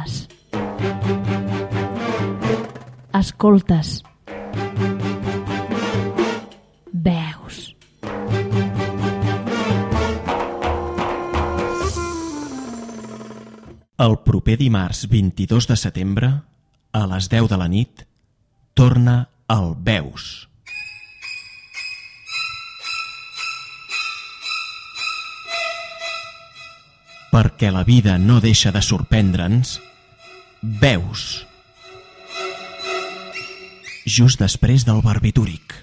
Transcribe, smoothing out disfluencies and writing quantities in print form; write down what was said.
parles. Escoltes. Veus. El proper dimarts 22 de setembre, a les 10 de la nit, torna el Veus. Perquè la vida no deixa de sorprendre'ns, Veus. Just després del barbitúric.